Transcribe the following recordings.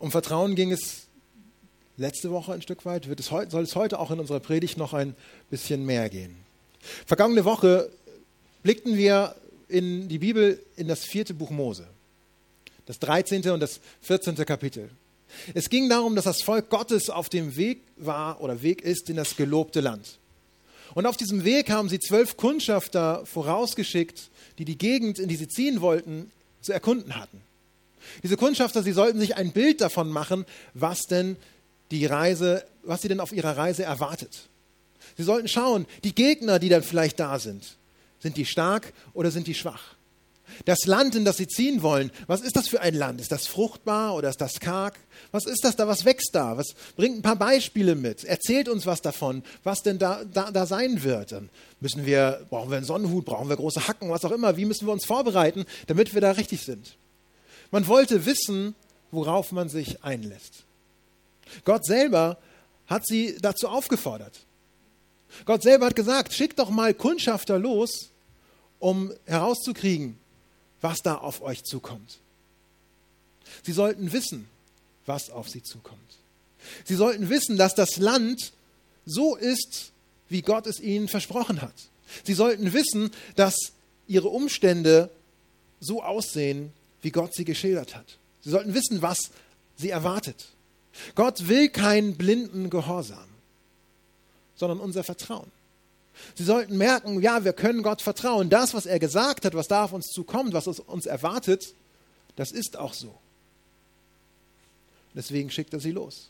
Um Vertrauen ging es letzte Woche ein Stück weit, soll es heute auch in unserer Predigt noch ein bisschen mehr gehen. Vergangene Woche blickten wir in die Bibel in das 4. Buch Mose, das 13. und das 14. Kapitel. Es ging darum, dass das Volk Gottes auf dem Weg war oder Weg ist in das gelobte Land. Und auf diesem Weg haben sie 12 Kundschafter vorausgeschickt, die die Gegend, in die sie ziehen wollten, zu erkunden hatten. Diese Kundschafter, sie sollten sich ein Bild davon machen, was sie denn auf ihrer Reise erwartet. Sie sollten schauen, die Gegner, die dann vielleicht da sind die stark oder sind die schwach? Das Land, in das sie ziehen wollen, was ist das für ein Land? Ist das fruchtbar oder ist das karg? Was ist das da, was wächst da? Was bringt ein paar Beispiele mit? Erzählt uns was davon, was denn da sein wird. Dann brauchen wir einen Sonnenhut, brauchen wir große Hacken, was auch immer. Wie müssen wir uns vorbereiten, damit wir da richtig sind? Man wollte wissen, worauf man sich einlässt. Gott selber hat sie dazu aufgefordert. Gott selber hat gesagt, schickt doch mal Kundschafter los, um herauszukriegen, was da auf euch zukommt. Sie sollten wissen, was auf sie zukommt. Sie sollten wissen, dass das Land so ist, wie Gott es ihnen versprochen hat. Sie sollten wissen, dass ihre Umstände so aussehen, wie Gott sie geschildert hat. Sie sollten wissen, was sie erwartet. Gott will keinen blinden Gehorsam, sondern unser Vertrauen. Sie sollten merken, ja, wir können Gott vertrauen. Das, was er gesagt hat, was da auf uns zukommt, was uns erwartet, das ist auch so. Deswegen schickt er sie los.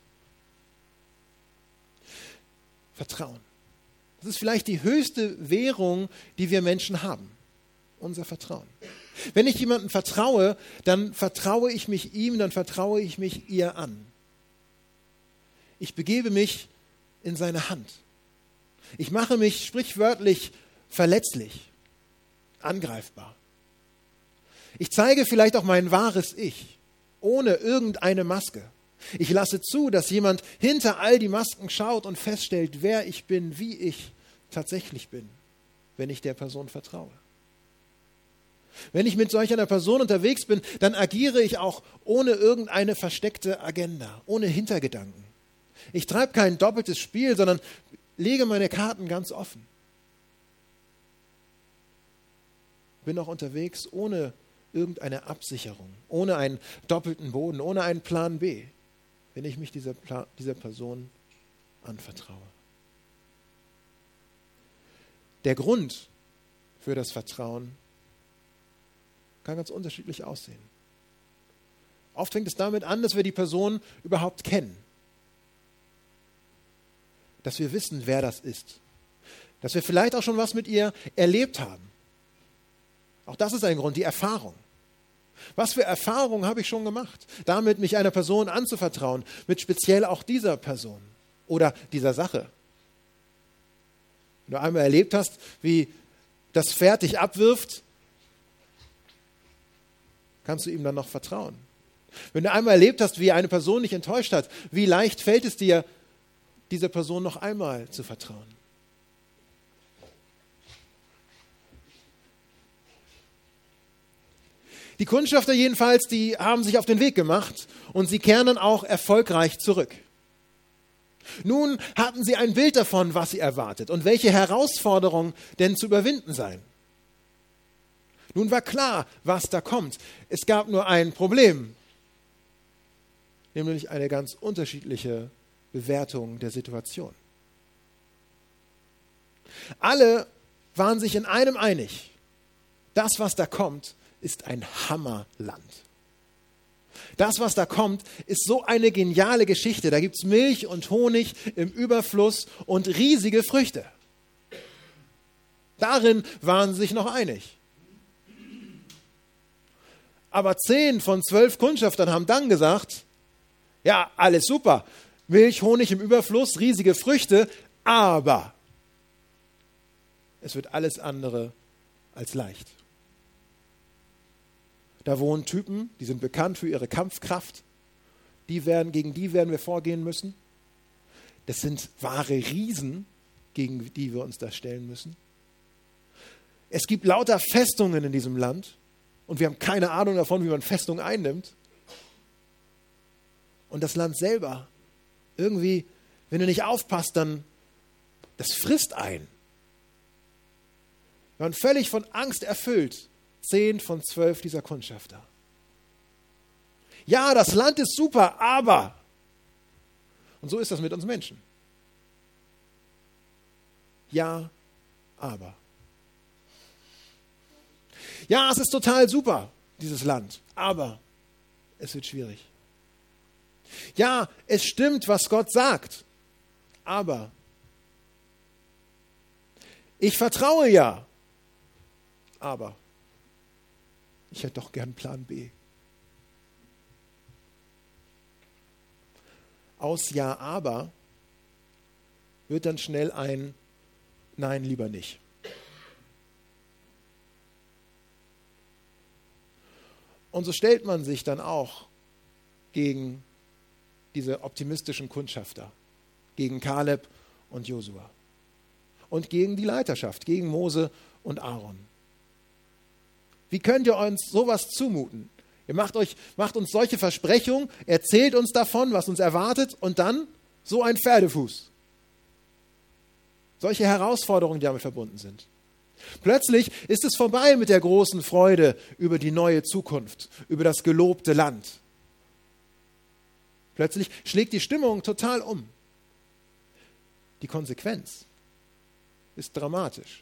Vertrauen. Das ist vielleicht die höchste Währung, die wir Menschen haben. Unser Vertrauen. Wenn ich jemandem vertraue, dann vertraue ich mich ihm, dann vertraue ich mich ihr an. Ich begebe mich in seine Hand. Ich mache mich sprichwörtlich verletzlich, angreifbar. Ich zeige vielleicht auch mein wahres Ich, ohne irgendeine Maske. Ich lasse zu, dass jemand hinter all die Masken schaut und feststellt, wer ich bin, wie ich tatsächlich bin, wenn ich der Person vertraue. Wenn ich mit solch einer Person unterwegs bin, dann agiere ich auch ohne irgendeine versteckte Agenda, ohne Hintergedanken. Ich treibe kein doppeltes Spiel, sondern lege meine Karten ganz offen. Bin auch unterwegs ohne irgendeine Absicherung, ohne einen doppelten Boden, ohne einen Plan B, wenn ich mich dieser Person anvertraue. Der Grund für das Vertrauen kann ganz unterschiedlich aussehen. Oft fängt es damit an, dass wir die Person überhaupt kennen. Dass wir wissen, wer das ist. Dass wir vielleicht auch schon was mit ihr erlebt haben. Auch das ist ein Grund, die Erfahrung. Was für Erfahrungen habe ich schon gemacht, damit mich einer Person anzuvertrauen, mit speziell auch dieser Person oder dieser Sache. Wenn du einmal erlebt hast, wie das Pferd dich abwirft, kannst du ihm dann noch vertrauen. Wenn du einmal erlebt hast, wie eine Person dich enttäuscht hat, wie leicht fällt es dir, dieser Person noch einmal zu vertrauen. Die Kundschafter jedenfalls, die haben sich auf den Weg gemacht und sie kehren dann auch erfolgreich zurück. Nun hatten sie ein Bild davon, was sie erwartet und welche Herausforderungen denn zu überwinden seien. Nun war klar, was da kommt. Es gab nur ein Problem, nämlich eine ganz unterschiedliche Bewertung der Situation. Alle waren sich in einem einig. Das, was da kommt, ist ein Hammerland. Das, was da kommt, ist so eine geniale Geschichte. Da gibt es Milch und Honig im Überfluss und riesige Früchte. Darin waren sie sich noch einig. Aber 10 von 12 Kundschaftern haben dann gesagt, ja, alles super, Milch, Honig im Überfluss, riesige Früchte, aber es wird alles andere als leicht. Da wohnen Typen, die sind bekannt für ihre Kampfkraft, gegen die werden wir vorgehen müssen. Das sind wahre Riesen, gegen die wir uns da stellen müssen. Es gibt lauter Festungen in diesem Land und wir haben keine Ahnung davon, wie man Festungen einnimmt. Und das Land selber, irgendwie, wenn du nicht aufpasst, dann, das frisst ein. Wir waren völlig von Angst erfüllt, 10 von 12 dieser Kundschafter. Ja, das Land ist super, aber. Und so ist das mit uns Menschen. Ja, aber. Ja, es ist total super, dieses Land, aber es wird schwierig. Ja, es stimmt, was Gott sagt, aber ich vertraue ja, aber ich hätte doch gern Plan B. Aus Ja, aber wird dann schnell ein Nein, lieber nicht. Und so stellt man sich dann auch gegen diese optimistischen Kundschafter, gegen Kaleb und Josua und gegen die Leiterschaft, gegen Mose und Aaron. Wie könnt ihr uns sowas zumuten? Ihr macht uns solche Versprechungen, erzählt uns davon, was uns erwartet und dann so ein Pferdefuß. Solche Herausforderungen, die damit verbunden sind. Plötzlich ist es vorbei mit der großen Freude über die neue Zukunft, über das gelobte Land. Plötzlich schlägt die Stimmung total um. Die Konsequenz ist dramatisch.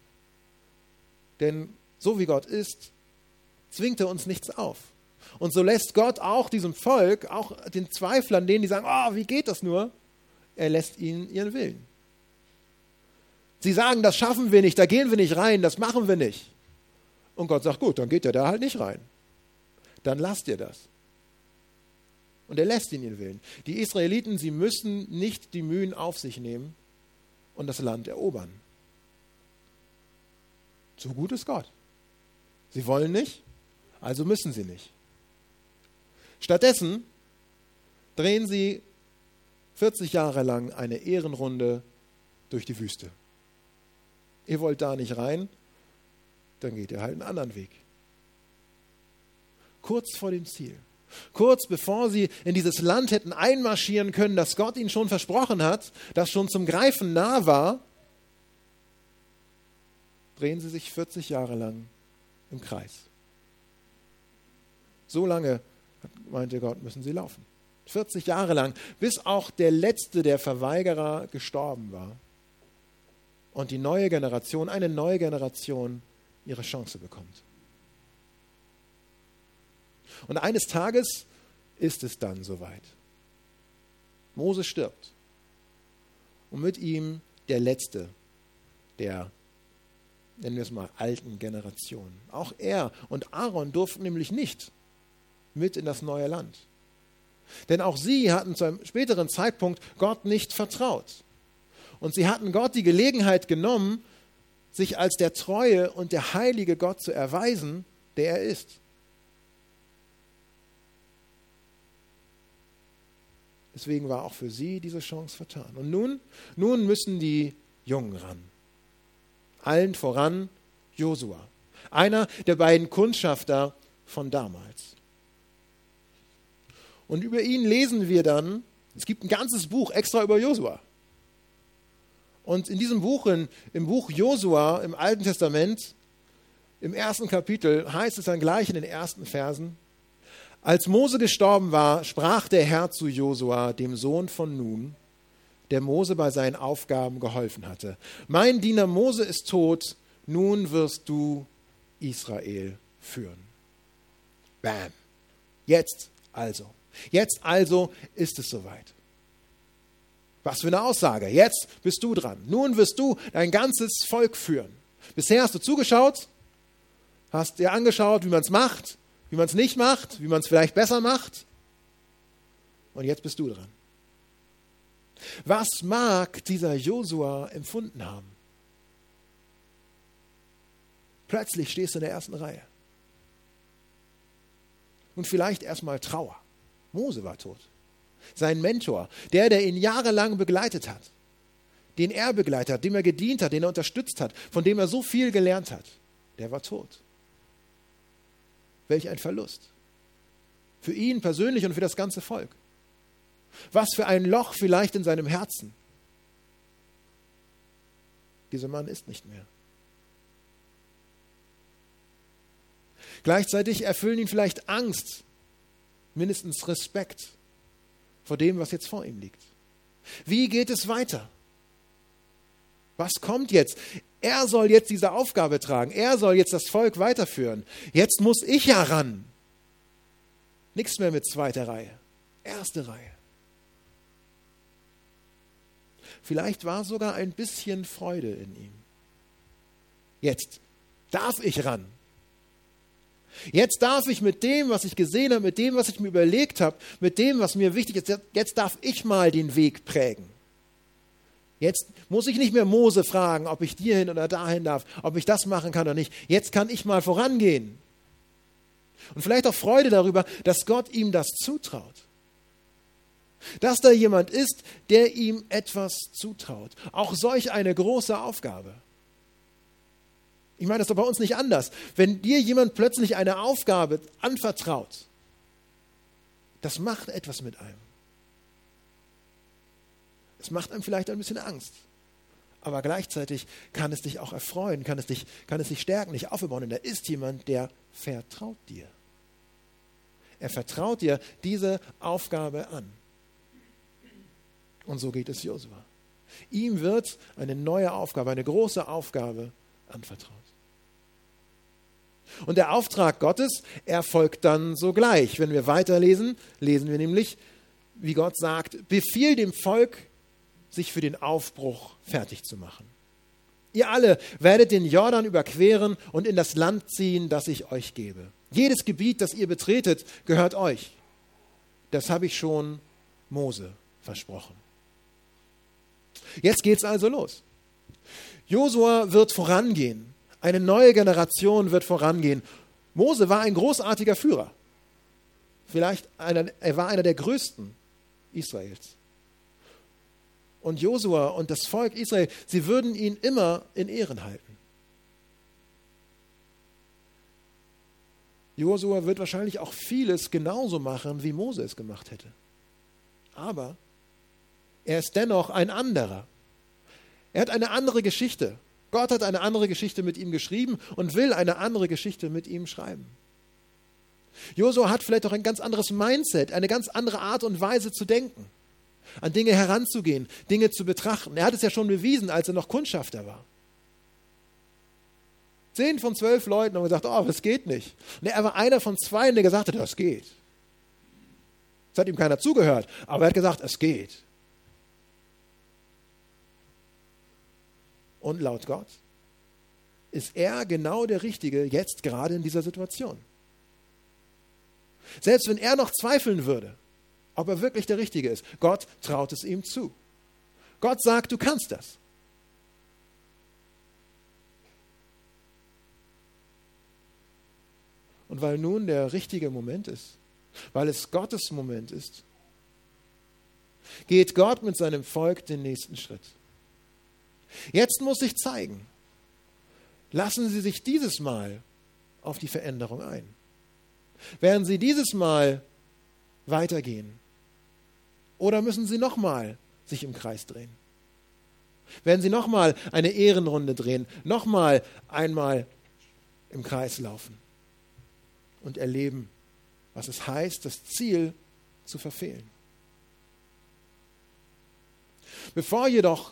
Denn so wie Gott ist, zwingt er uns nichts auf. Und so lässt Gott auch diesem Volk, auch den Zweiflern, denen die sagen, oh, wie geht das nur? Er lässt ihnen ihren Willen. Sie sagen, das schaffen wir nicht, da gehen wir nicht rein, das machen wir nicht. Und Gott sagt, gut, dann geht ihr da halt nicht rein. Dann lasst ihr das. Und er lässt ihnen ihren Willen. Die Israeliten, sie müssen nicht die Mühen auf sich nehmen und das Land erobern. So gut ist Gott. Sie wollen nicht, also müssen sie nicht. Stattdessen drehen sie 40 Jahre lang eine Ehrenrunde durch die Wüste. Ihr wollt da nicht rein, dann geht ihr halt einen anderen Weg. Kurz vor dem Ziel, kurz bevor sie in dieses Land hätten einmarschieren können, das Gott ihnen schon versprochen hat, das schon zum Greifen nah war, drehen sie sich 40 Jahre lang im Kreis. So lange, meinte Gott, müssen sie laufen. 40 Jahre lang, bis auch der letzte der Verweigerer gestorben war. Und die neue Generation, eine neue Generation, ihre Chance bekommt. Und eines Tages ist es dann soweit. Mose stirbt. Und mit ihm der Letzte der, nennen wir es mal, alten Generation. Auch er und Aaron durften nämlich nicht mit in das neue Land. Denn auch sie hatten zu einem späteren Zeitpunkt Gott nicht vertraut. Und sie hatten Gott die Gelegenheit genommen, sich als der treue und der heilige Gott zu erweisen, der er ist. Deswegen war auch für sie diese Chance vertan. Und nun müssen die Jungen ran. Allen voran Josua, einer der beiden Kundschafter von damals. Und über ihn lesen wir dann, es gibt ein ganzes Buch extra über Josua. Und in diesem Buch, im Buch Josua im Alten Testament, im 1. Kapitel, heißt es dann gleich in den ersten Versen: Als Mose gestorben war, sprach der Herr zu Josua, dem Sohn von Nun, der Mose bei seinen Aufgaben geholfen hatte: Mein Diener Mose ist tot, nun wirst du Israel führen. Bam. Jetzt also ist es soweit. Was für eine Aussage. Jetzt bist du dran. Nun wirst du dein ganzes Volk führen. Bisher hast du zugeschaut, hast dir angeschaut, wie man es macht, wie man es nicht macht, wie man es vielleicht besser macht. Und jetzt bist du dran. Was mag dieser Josua empfunden haben? Plötzlich stehst du in der ersten Reihe. Und vielleicht erstmal Trauer. Mose war tot. Sein Mentor, der ihn jahrelang begleitet hat, den er begleitet hat, dem er gedient hat, den er unterstützt hat, von dem er so viel gelernt hat, der war tot. Welch ein Verlust. Für ihn persönlich und für das ganze Volk. Was für ein Loch vielleicht in seinem Herzen. Dieser Mann ist nicht mehr. Gleichzeitig erfüllen ihn vielleicht Angst, mindestens Respekt vor dem, was jetzt vor ihm liegt. Wie geht es weiter? Was kommt jetzt? Er soll jetzt diese Aufgabe tragen. Er soll jetzt das Volk weiterführen. Jetzt muss ich ja ran. Nichts mehr mit zweiter Reihe. Erste Reihe. Vielleicht war sogar ein bisschen Freude in ihm. Jetzt darf ich ran. Jetzt darf ich mit dem, was ich gesehen habe, mit dem, was ich mir überlegt habe, mit dem, was mir wichtig ist, jetzt darf ich mal den Weg prägen. Jetzt muss ich nicht mehr Mose fragen, ob ich hierhin oder dahin darf, ob ich das machen kann oder nicht. Jetzt kann ich mal vorangehen. Und vielleicht auch Freude darüber, dass Gott ihm das zutraut. Dass da jemand ist, der ihm etwas zutraut. Auch solch eine große Aufgabe. Ich meine, das ist doch bei uns nicht anders. Wenn dir jemand plötzlich eine Aufgabe anvertraut, das macht etwas mit einem. Es macht einem vielleicht ein bisschen Angst. Aber gleichzeitig kann es dich auch erfreuen, kann es dich stärken, dich aufbauen. Und da ist jemand, der vertraut dir. Er vertraut dir diese Aufgabe an. Und so geht es Josua. Ihm wird eine neue Aufgabe, eine große Aufgabe anvertraut. Und der Auftrag Gottes erfolgt dann sogleich. Wenn wir weiterlesen, lesen wir nämlich, wie Gott sagt, befiehl dem Volk, sich für den Aufbruch fertig zu machen. Ihr alle werdet den Jordan überqueren und in das Land ziehen, das ich euch gebe. Jedes Gebiet, das ihr betretet, gehört euch. Das habe ich schon Mose versprochen. Jetzt geht's also los. Josua wird vorangehen. Eine neue Generation wird vorangehen. Mose war ein großartiger Führer. Er war einer der größten Israels. Und Josua und das Volk Israel, sie würden ihn immer in Ehren halten. Josua wird wahrscheinlich auch vieles genauso machen, wie Mose es gemacht hätte. Aber er ist dennoch ein anderer. Er hat eine andere Geschichte. Gott hat eine andere Geschichte mit ihm geschrieben und will eine andere Geschichte mit ihm schreiben. Josua hat vielleicht auch ein ganz anderes Mindset, eine ganz andere Art und Weise zu denken, an Dinge heranzugehen, Dinge zu betrachten. Er hat es ja schon bewiesen, als er noch Kundschafter war. 10 von 12 Leuten haben gesagt, oh, das geht nicht. Und er war einer von 2, der gesagt hat, das geht. Es hat ihm keiner zugehört, aber er hat gesagt, es geht. Und laut Gott ist er genau der Richtige jetzt gerade in dieser Situation. Selbst wenn er noch zweifeln würde, ob er wirklich der Richtige ist, Gott traut es ihm zu. Gott sagt, du kannst das. Und weil nun der richtige Moment ist, weil es Gottes Moment ist, geht Gott mit seinem Volk den nächsten Schritt. Jetzt muss sich zeigen, lassen Sie sich dieses Mal auf die Veränderung ein. Werden Sie dieses Mal weitergehen? Oder müssen Sie nochmal sich im Kreis drehen? Werden Sie nochmal eine Ehrenrunde drehen? Nochmal einmal im Kreis laufen und erleben, was es heißt, das Ziel zu verfehlen? Bevor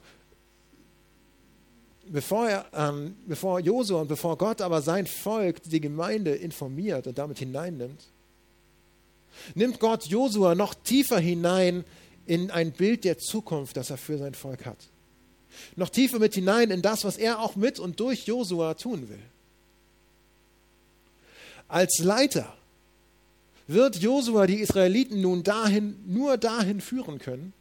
Josua und bevor Gott aber sein Volk, die Gemeinde informiert und damit hineinnimmt, nimmt Gott Josua noch tiefer hinein in ein Bild der Zukunft, das er für sein Volk hat. Noch tiefer mit hinein in das, was er auch mit und durch Josua tun will. Als Leiter wird Josua die Israeliten nun nur dahin führen können,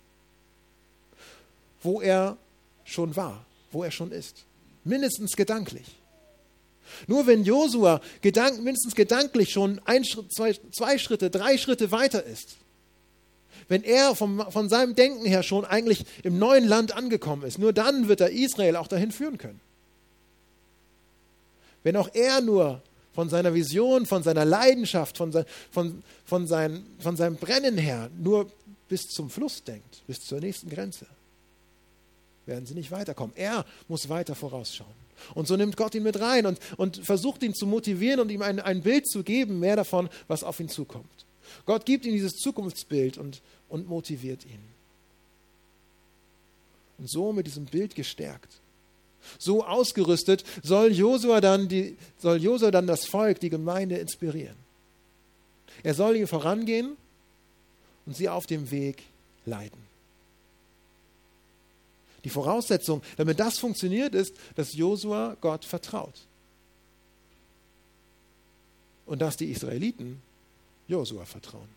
wo er schon war, wo er schon ist. Mindestens gedanklich. Nur wenn Josua mindestens gedanklich schon 1 Schritt, 2 Schritte, 3 Schritte weiter ist, wenn er von seinem Denken her schon eigentlich im neuen Land angekommen ist, nur dann wird er Israel auch dahin führen können. Wenn auch er nur von seiner Vision, von seiner Leidenschaft, von seinem Brennen her nur bis zum Fluss denkt, bis zur nächsten Grenze, werden sie nicht weiterkommen. Er muss weiter vorausschauen. Und so nimmt Gott ihn mit rein und versucht ihn zu motivieren und ihm ein Bild zu geben, mehr davon, was auf ihn zukommt. Gott gibt ihm dieses Zukunftsbild und motiviert ihn. Und so mit diesem Bild gestärkt, so ausgerüstet, soll Josua dann das Volk, die Gemeinde inspirieren. Er soll ihnen vorangehen und sie auf dem Weg leiten. Die Voraussetzung, damit das funktioniert, ist, dass Josua Gott vertraut. Und dass die Israeliten Josua vertrauen.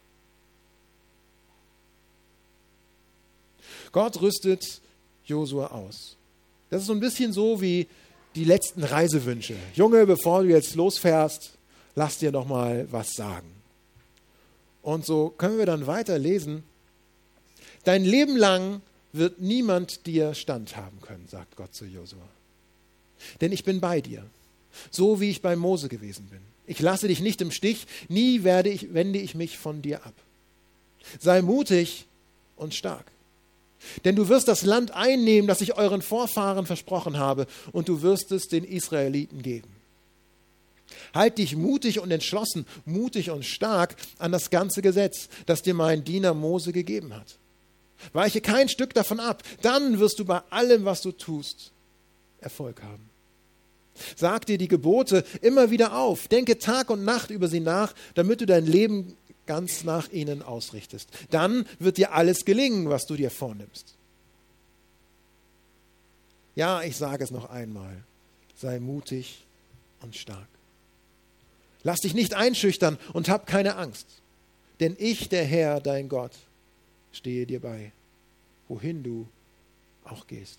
Gott rüstet Josua aus. Das ist so ein bisschen so wie die letzten Reisewünsche. Junge, bevor du jetzt losfährst, lass dir noch mal was sagen. Und so können wir dann weiterlesen. Dein Leben lang wird niemand dir standhaben können, sagt Gott zu Josua. Denn ich bin bei dir, so wie ich bei Mose gewesen bin. Ich lasse dich nicht im Stich, nie wende ich mich von dir ab. Sei mutig und stark. Denn du wirst das Land einnehmen, das ich euren Vorfahren versprochen habe, und du wirst es den Israeliten geben. Halt dich mutig und entschlossen, mutig und stark an das ganze Gesetz, das dir mein Diener Mose gegeben hat. Weiche kein Stück davon ab, dann wirst du bei allem, was du tust, Erfolg haben. Sag dir die Gebote immer wieder auf, denke Tag und Nacht über sie nach, damit du dein Leben ganz nach ihnen ausrichtest. Dann wird dir alles gelingen, was du dir vornimmst. Ja, ich sage es noch einmal, sei mutig und stark. Lass dich nicht einschüchtern und hab keine Angst, denn ich, der Herr, dein Gott, stehe dir bei, wohin du auch gehst.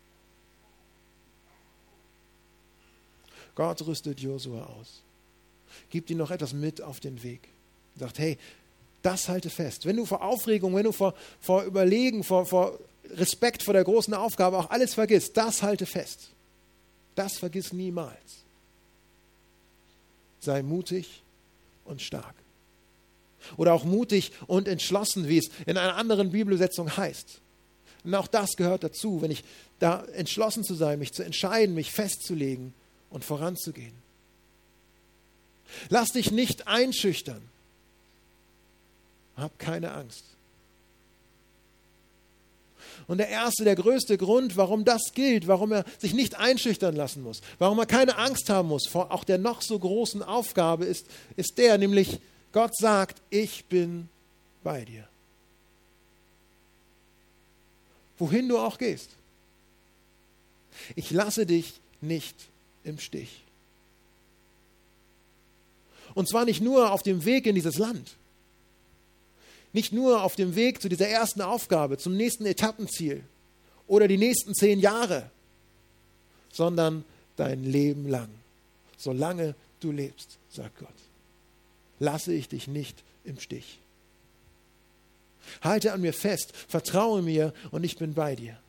Gott rüstet Josua aus, gibt ihm noch etwas mit auf den Weg. Sagt, hey, das halte fest. Wenn du vor Aufregung, wenn du vor Überlegen, vor Respekt vor der großen Aufgabe auch alles vergisst, das halte fest. Das vergiss niemals. Sei mutig und stark. Oder auch mutig und entschlossen, wie es in einer anderen Bibelübersetzung heißt. Und auch das gehört dazu, wenn ich da entschlossen zu sein, mich zu entscheiden, mich festzulegen und voranzugehen. Lass dich nicht einschüchtern. Hab keine Angst. Und der größte Grund, warum das gilt, warum er sich nicht einschüchtern lassen muss, warum er keine Angst haben muss vor auch der noch so großen Aufgabe, ist der, nämlich Gott sagt, ich bin bei dir. Wohin du auch gehst. Ich lasse dich nicht im Stich. Und zwar nicht nur auf dem Weg in dieses Land. Nicht nur auf dem Weg zu dieser ersten Aufgabe, zum nächsten Etappenziel oder die nächsten 10 Jahre, sondern dein Leben lang. Solange du lebst, sagt Gott, lasse ich dich nicht im Stich. Halte an mir fest, vertraue mir und ich bin bei dir.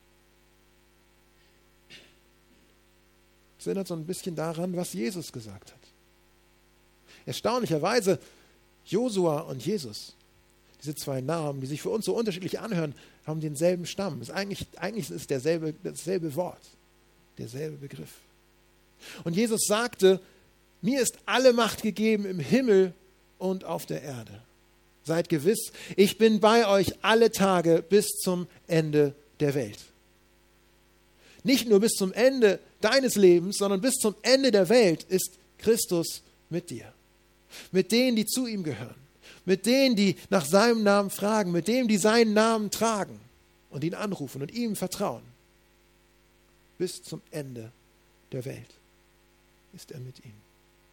Das erinnert so ein bisschen daran, was Jesus gesagt hat. Erstaunlicherweise, Josua und Jesus, diese 2 Namen, die sich für uns so unterschiedlich anhören, haben denselben Stamm. Eigentlich ist es dasselbe Wort, derselbe Begriff. Und Jesus sagte, mir ist alle Macht gegeben im Himmel und auf der Erde. Seid gewiss, ich bin bei euch alle Tage bis zum Ende der Welt. Nicht nur bis zum Ende deines Lebens, sondern bis zum Ende der Welt ist Christus mit dir. Mit denen, die zu ihm gehören. Mit denen, die nach seinem Namen fragen. Mit denen, die seinen Namen tragen und ihn anrufen und ihm vertrauen. Bis zum Ende der Welt ist er mit ihnen.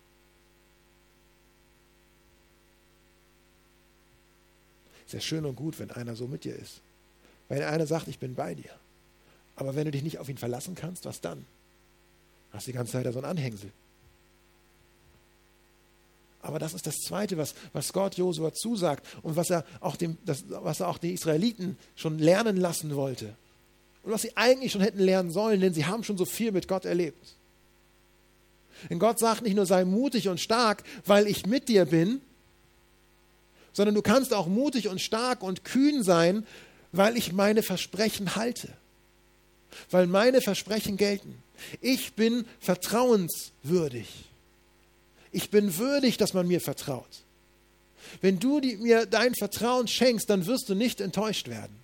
Ist ja schön und gut, wenn einer so mit dir ist. Wenn einer sagt, ich bin bei dir. Aber wenn du dich nicht auf ihn verlassen kannst, was dann? Hast die ganze Zeit da so ein Anhängsel. Aber das ist das Zweite, was Gott Josua zusagt und was er auch die Israeliten schon lernen lassen wollte. Und was sie eigentlich schon hätten lernen sollen, denn sie haben schon so viel mit Gott erlebt. Denn Gott sagt nicht nur, sei mutig und stark, weil ich mit dir bin, sondern du kannst auch mutig und stark und kühn sein, weil ich meine Versprechen halte, weil meine Versprechen gelten. Ich bin vertrauenswürdig. Ich bin würdig, dass man mir vertraut. Wenn du mir dein Vertrauen schenkst, dann wirst du nicht enttäuscht werden.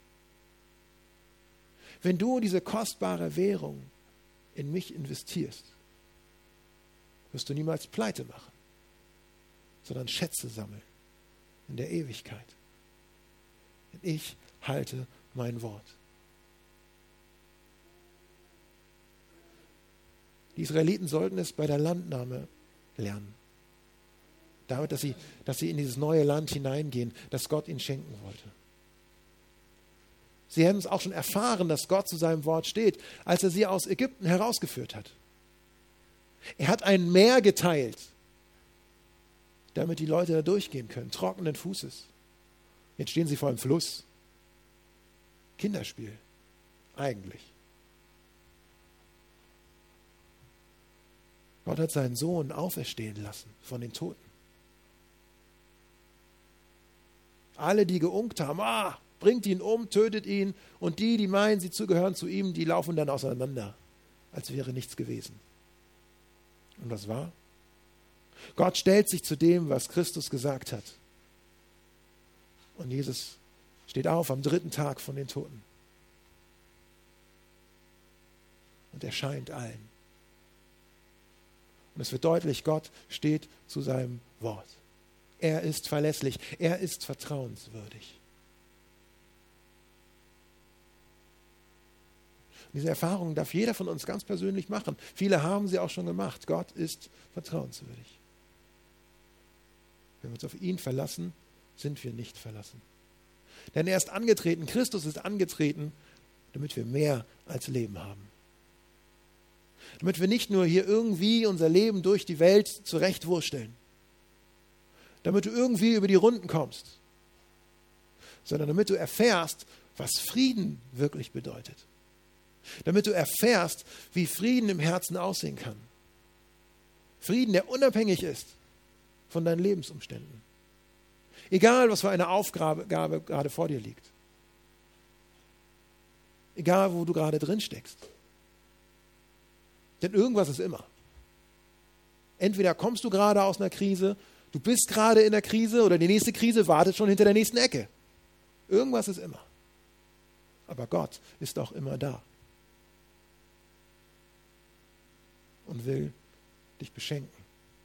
Wenn du diese kostbare Währung in mich investierst, wirst du niemals pleite machen, sondern Schätze sammeln in der Ewigkeit. Denn ich halte mein Wort. Die Israeliten sollten es bei der Landnahme lernen. Damit, dass sie in dieses neue Land hineingehen, das Gott ihnen schenken wollte. Sie haben es auch schon erfahren, dass Gott zu seinem Wort steht, als er sie aus Ägypten herausgeführt hat. Er hat ein Meer geteilt, damit die Leute da durchgehen können, trockenen Fußes. Jetzt stehen sie vor einem Fluss. Kinderspiel, eigentlich. Gott hat seinen Sohn auferstehen lassen von den Toten. Alle, die geunkt haben, bringt ihn um, tötet ihn, und die meinen, sie gehören zu ihm, die laufen dann auseinander, als wäre nichts gewesen. Und was war? Gott stellt sich zu dem, was Christus gesagt hat. Und Jesus steht auf am 3. Tag von den Toten. Und erscheint allen. Und es wird deutlich, Gott steht zu seinem Wort. Er ist verlässlich, er ist vertrauenswürdig. Diese Erfahrung darf jeder von uns ganz persönlich machen. Viele haben sie auch schon gemacht. Gott ist vertrauenswürdig. Wenn wir uns auf ihn verlassen, sind wir nicht verlassen. Denn er ist angetreten, Christus ist angetreten, damit wir mehr als Leben haben. Damit wir nicht nur hier irgendwie unser Leben durch die Welt zurechtwursteln. Damit du irgendwie über die Runden kommst. Sondern damit du erfährst, was Frieden wirklich bedeutet. Damit du erfährst, wie Frieden im Herzen aussehen kann. Frieden, der unabhängig ist von deinen Lebensumständen. Egal, was für eine Aufgabe gerade vor dir liegt. Egal, wo du gerade drin steckst. Denn irgendwas ist immer. Entweder kommst du gerade aus einer Krise, du bist gerade in der Krise, oder die nächste Krise wartet schon hinter der nächsten Ecke. Irgendwas ist immer. Aber Gott ist auch immer da. Und will dich beschenken.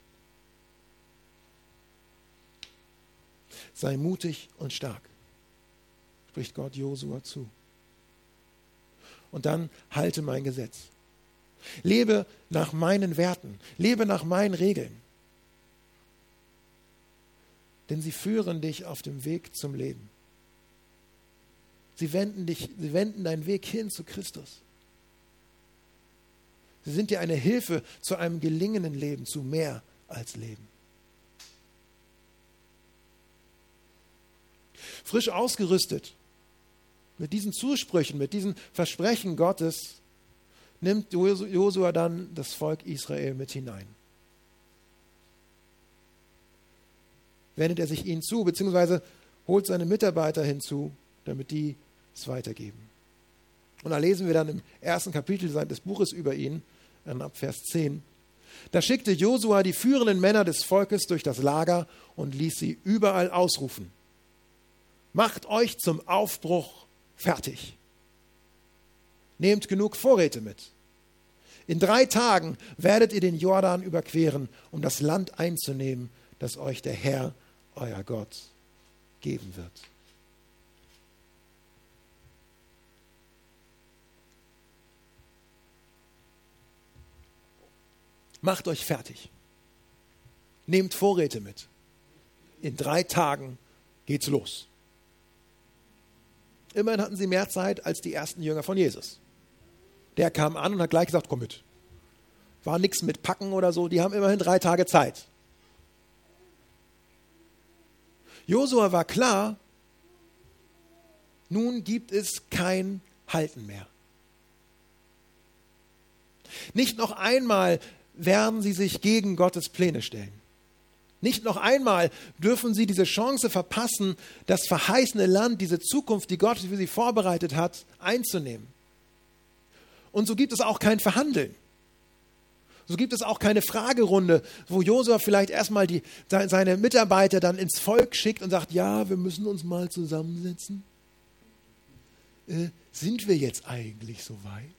Sei mutig und stark, spricht Gott Josua zu. Und dann halte mein Gesetz. Lebe nach meinen Werten, lebe nach meinen Regeln. Denn sie führen dich auf dem Weg zum Leben. Sie wenden deinen Weg hin zu Christus. Sie sind dir eine Hilfe zu einem gelingenden Leben, zu mehr als Leben. Frisch ausgerüstet mit diesen Zusprüchen, mit diesen Versprechen Gottes, nimmt Josua dann das Volk Israel mit hinein. Wendet er sich ihnen zu, beziehungsweise holt seine Mitarbeiter hinzu, damit die es weitergeben. Und da lesen wir dann im 1. Kapitel des Buches über ihn, ab Vers 10. Da schickte Josua die führenden Männer des Volkes durch das Lager und ließ sie überall ausrufen: Macht euch zum Aufbruch fertig. Nehmt genug Vorräte mit. In 3 Tagen werdet ihr den Jordan überqueren, um das Land einzunehmen, das euch der Herr, euer Gott, geben wird. Macht euch fertig. Nehmt Vorräte mit. In 3 Tagen geht's los. Immerhin hatten sie mehr Zeit als die ersten Jünger von Jesus. Der kam an und hat gleich gesagt, komm mit. War nichts mit Packen oder so, die haben immerhin 3 Tage Zeit. Josua war klar, nun gibt es kein Halten mehr. Nicht noch einmal werden sie sich gegen Gottes Pläne stellen. Nicht noch einmal dürfen sie diese Chance verpassen, das verheißene Land, diese Zukunft, die Gott für sie vorbereitet hat, einzunehmen. Und so gibt es auch kein Verhandeln. So gibt es auch keine Fragerunde, wo Josua vielleicht erstmal seine Mitarbeiter dann ins Volk schickt und sagt, ja, wir müssen uns mal zusammensetzen. Sind wir jetzt eigentlich so weit?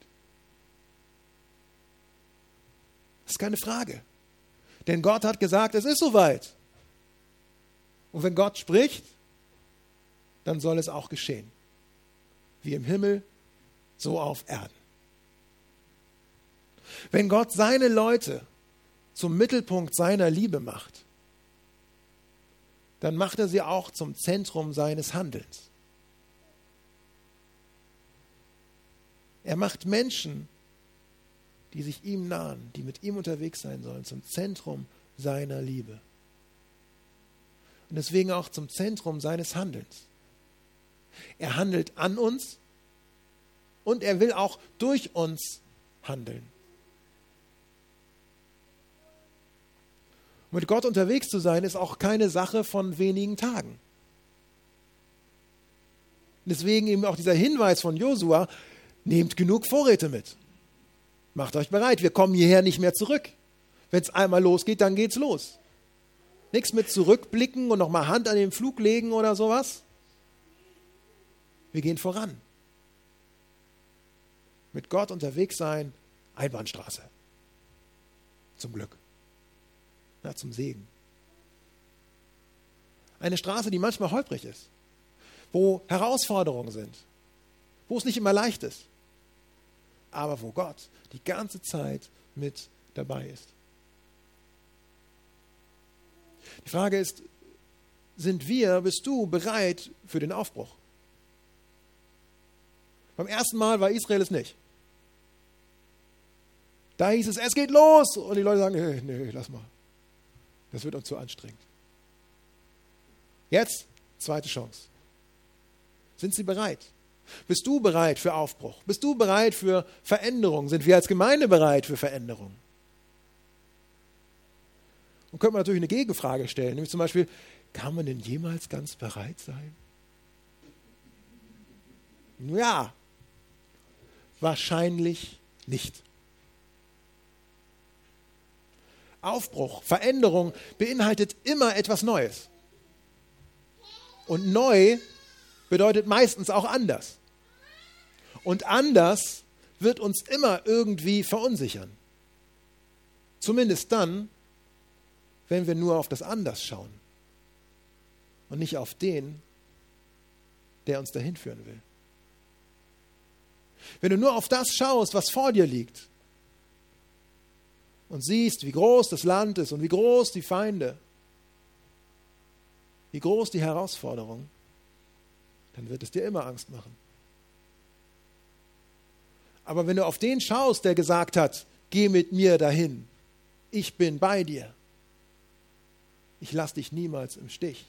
Das ist keine Frage. Denn Gott hat gesagt, es ist soweit. Und wenn Gott spricht, dann soll es auch geschehen. Wie im Himmel, so auf Erden. Wenn Gott seine Leute zum Mittelpunkt seiner Liebe macht, dann macht er sie auch zum Zentrum seines Handelns. Er macht Menschen, die sich ihm nahen, die mit ihm unterwegs sein sollen, zum Zentrum seiner Liebe. Und deswegen auch zum Zentrum seines Handelns. Er handelt an uns und er will auch durch uns handeln. Mit Gott unterwegs zu sein, ist auch keine Sache von wenigen Tagen. Deswegen eben auch dieser Hinweis von Josua, nehmt genug Vorräte mit. Macht euch bereit, wir kommen hierher nicht mehr zurück. Wenn es einmal losgeht, dann geht's los. Nichts mit zurückblicken und nochmal Hand an den Flug legen oder sowas. Wir gehen voran. Mit Gott unterwegs sein, Einbahnstraße. Zum Glück. Ja, zum Segen. Eine Straße, die manchmal holprig ist, wo Herausforderungen sind, wo es nicht immer leicht ist, aber wo Gott die ganze Zeit mit dabei ist. Die Frage ist, bist du bereit für den Aufbruch? Beim ersten Mal war Israel es nicht. Da hieß es geht los! Und die Leute sagen, nee, lass mal. Das wird uns zu anstrengend. Jetzt, zweite Chance. Sind sie bereit? Bist du bereit für Aufbruch? Bist du bereit für Veränderung? Sind wir als Gemeinde bereit für Veränderung? Und könnte man natürlich eine Gegenfrage stellen, nämlich zum Beispiel, kann man denn jemals ganz bereit sein? Ja, wahrscheinlich nicht. Aufbruch, Veränderung beinhaltet immer etwas Neues. Und neu bedeutet meistens auch anders. Und anders wird uns immer irgendwie verunsichern. Zumindest dann, wenn wir nur auf das Anders schauen und nicht auf den, der uns dahin führen will. Wenn du nur auf das schaust, was vor dir liegt und siehst, wie groß das Land ist und wie groß die Feinde, wie groß die Herausforderung, dann wird es dir immer Angst machen. Aber wenn du auf den schaust, der gesagt hat, geh mit mir dahin, ich bin bei dir, ich lasse dich niemals im Stich,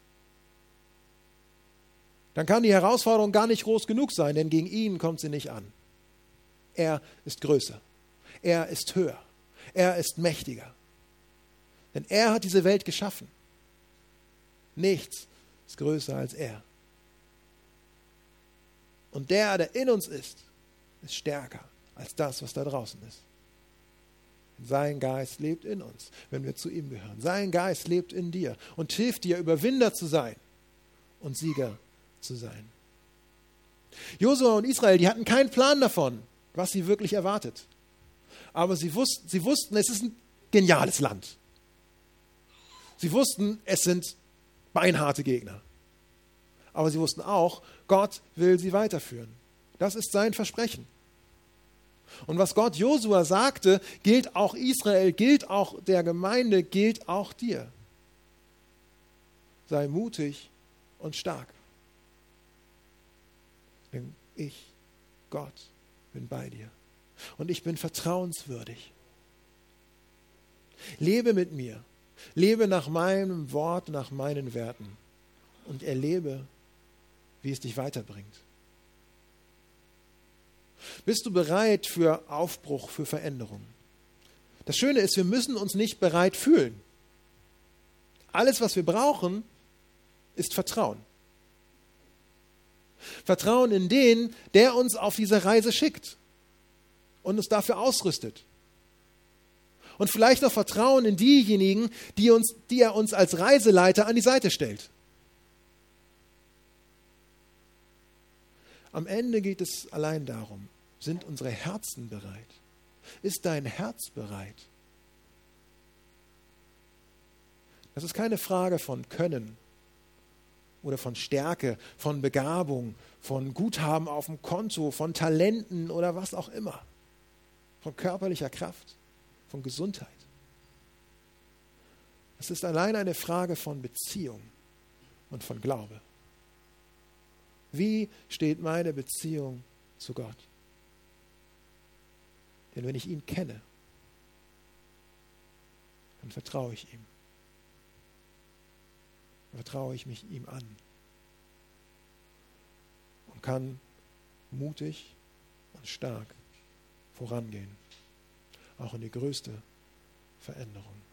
dann kann die Herausforderung gar nicht groß genug sein, denn gegen ihn kommt sie nicht an. Er ist größer, er ist höher, er ist mächtiger. Denn er hat diese Welt geschaffen. Nichts ist größer als er. Und der in uns ist stärker als das, was da draußen ist. Sein Geist lebt in uns, wenn wir zu ihm gehören. Sein Geist lebt in dir und hilft dir, Überwinder zu sein und Sieger zu sein. Josua und Israel, die hatten keinen Plan davon, was sie wirklich erwartet. Aber sie wussten, es ist ein geniales Land. Sie wussten, es sind beinharte Gegner. Aber sie wussten auch, Gott will sie weiterführen. Das ist sein Versprechen. Und was Gott Josua sagte, gilt auch Israel, gilt auch der Gemeinde, gilt auch dir. Sei mutig und stark. Denn ich, Gott, bin bei dir. Und ich bin vertrauenswürdig. Lebe mit mir. Lebe nach meinem Wort, nach meinen Werten. Und erlebe, wie es dich weiterbringt. Bist du bereit für Aufbruch, für Veränderung? Das Schöne ist, wir müssen uns nicht bereit fühlen. Alles, was wir brauchen, ist Vertrauen. Vertrauen in den, der uns auf diese Reise schickt und uns dafür ausrüstet. Und vielleicht noch Vertrauen in diejenigen, die er uns als Reiseleiter an die Seite stellt. Am Ende geht es allein darum, sind unsere Herzen bereit? Ist dein Herz bereit? Das ist keine Frage von Können oder von Stärke, von Begabung, von Guthaben auf dem Konto, von Talenten oder was auch immer. Von körperlicher Kraft, von Gesundheit. Es ist allein eine Frage von Beziehung und von Glaube. Wie steht meine Beziehung zu Gott? Denn wenn ich ihn kenne, dann vertraue ich ihm. Dann vertraue ich mich ihm an und kann mutig und stark vorangehen, auch in die größte Veränderung.